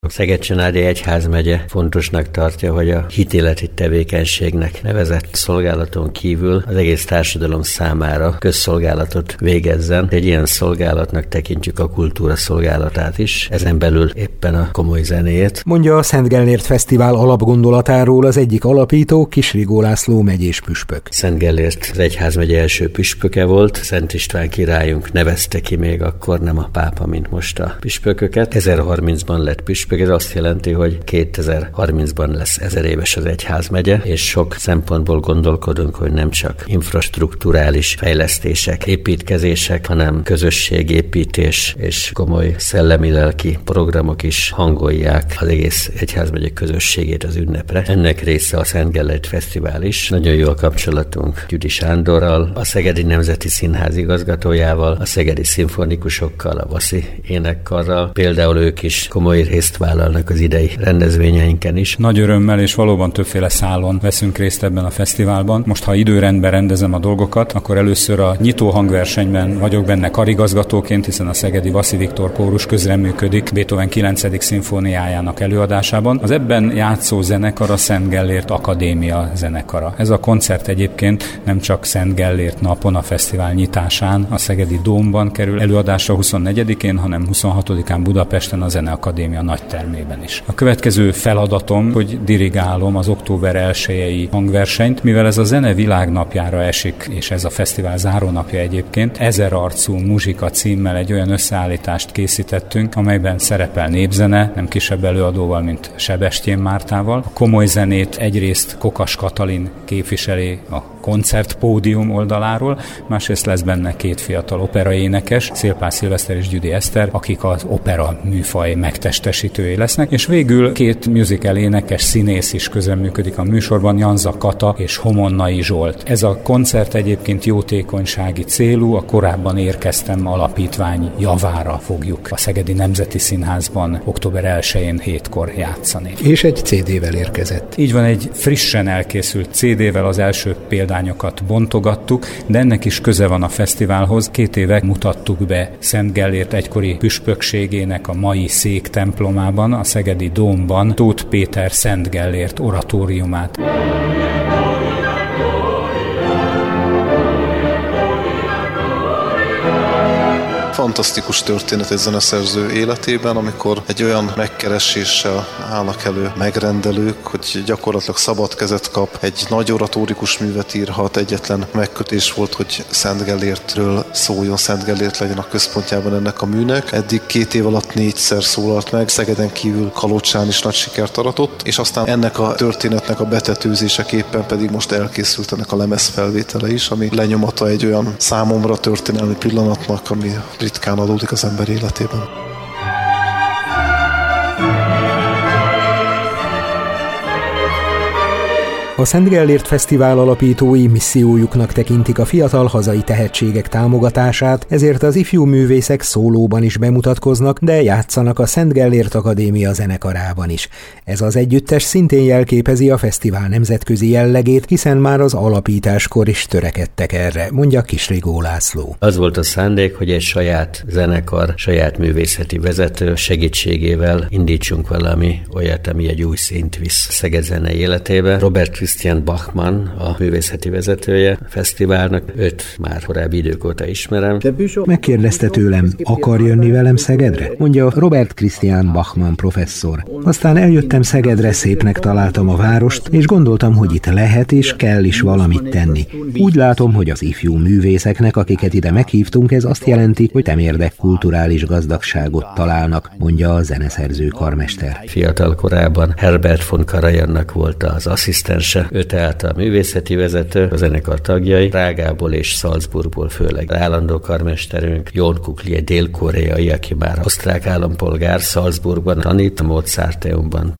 A Szeged-Csanádi Egyházmegye fontosnak tartja, hogy a hitéleti tevékenységnek nevezett szolgálaton kívül az egész társadalom számára közszolgálatot végezzen. Egy ilyen szolgálatnak tekintjük a kultúra szolgálatát is, ezen belül éppen a komoly zenét. Mondja a Szent Gellért Fesztivál alapgondolatáról az egyik alapító, Kisrigó László megyés püspök. Szent Gellért az Egyházmegye első püspöke volt, Szent István királyunk nevezte ki még akkor, nem a pápa, mint most a püspököket. 1030-ban lett püspök. Ez azt jelenti, hogy 2030-ban lesz 1000 éves az egyházmegye, és sok szempontból gondolkodunk, hogy nem csak infrastrukturális fejlesztések, építkezések, hanem közösségépítés és komoly szellemi-lelki programok is hangolják az egész egyházmegye közösségét az ünnepre. Ennek része a Szent Gellért Fesztivál is. Nagyon jó a kapcsolatunk Gyüdi Sándorral, a Szegedi Nemzeti Színház igazgatójával, a szegedi szimfonikusokkal, a Vaszi énekkarral. Például ők is komoly részt vállalnak az idei rendezvényeinken is. Nagy örömmel és valóban többféle szálon veszünk részt ebben a fesztiválban. Most, ha időrendben rendezem a dolgokat, akkor először a nyitó hangversenyben vagyok benne karigazgatóként, hiszen a szegedi Vaszi Viktor kórus közreműködik Beethoven 9. szimfóniájának előadásában. Az ebben játszó zenekar a Szent Gellért Akadémia zenekara. Ez a koncert egyébként nem csak Szent Gellért napon, a fesztivál nyitásán a szegedi Dómban kerül előadásra 24-én, hanem 26-án Budapesten a Zeneakadémia nagy termében is. A következő feladatom, hogy dirigálom az október 1-i hangversenyt, mivel ez a zene világnapjára esik, és ez a fesztivál zárónapja egyébként, 1000 arcú muzsika címmel egy olyan összeállítást készítettünk, amelyben szerepel népzene, nem kisebb előadóval, mint Sebestyén Mártával. A komoly zenét egyrészt Kokas Katalin képviseli a koncertpódium oldaláról, másrészt lesz benne 2 fiatal operaénekes, Szélpál Szilveszter és Gyüdi Eszter, akik az opera műfaj megtestesítői lesznek, és végül 2 musical énekes színész is közreműködik a műsorban, Janza Kata és Homonnai Zsolt. Ez a koncert egyébként jótékonysági célú, a korábban érkeztem alapítvány javára fogjuk a Szegedi Nemzeti Színházban október 1-én 7-kor játszani. És egy CD-vel érkezett. Így van, egy frissen elkészült CD-vel az első példányokat bontogattuk, de ennek is köze van a fesztiválhoz. 2 éve mutattuk be Szent Gellért egykori püspökségének a mai szék templomában, a szegedi Dómban Tóth Péter Szent Gellért oratóriumát. Fantasztikus történet egy zeneszerző életében, amikor egy olyan megkereséssel állnak elő megrendelők, hogy gyakorlatilag szabad kezet kap, egy nagy oratórikus művet írhat, egyetlen megkötés volt, hogy Szent Gellértről szóljon, Szent Gellért legyen a központjában ennek a műnek. Eddig 2 év alatt 4-szer szólalt meg, Szegeden kívül Kalocsán is nagy sikert aratott, és aztán ennek a történetnek a betetőzéseképpen pedig most elkészült ennek a lemezfelvétele is, ami lenyomata egy olyan számomra történelmi pillanatnak, ami ritkán adódik az ember életében. A Szent Gellért Fesztivál alapítói missziójuknak tekintik a fiatal hazai tehetségek támogatását, ezért az ifjú művészek szólóban is bemutatkoznak, de játszanak a Szent Gellért Akadémia zenekarában is. Ez az együttes szintén jelképezi a fesztivál nemzetközi jellegét, hiszen már az alapításkor is törekedtek erre, mondja Kisrigó László. Az volt a szándék, hogy egy saját zenekar, saját művészeti vezető segítségével indítsunk valami olyat, ami egy új szint visz Szeged zene életébe. Robert Christian Bachmann, a művészeti vezetője a fesztiválnak, őt már korábbi idők óta ismerem. Megkérdezte tőlem, akar jönni velem Szegedre? Mondja Robert Christian Bachmann professzor. Aztán eljöttem Szegedre, szépnek találtam a várost, és gondoltam, hogy itt lehet és kell is valamit tenni. Úgy látom, hogy az ifjú művészeknek, akiket ide meghívtunk, ez azt jelenti, hogy temérdek kulturális gazdagságot találnak, mondja a zeneszerző karmester. Fiatal korában Herbert von Karajannak volt az asszisztense, ő tehát a művészeti vezető, a zenekar tagjai, Prágából és Salzburgból főleg. Az állandó karmesterünk Jón Kukli, egy dél-koreai, aki már osztrák állampolgár, Salzburgban tanít a Mozarteumban.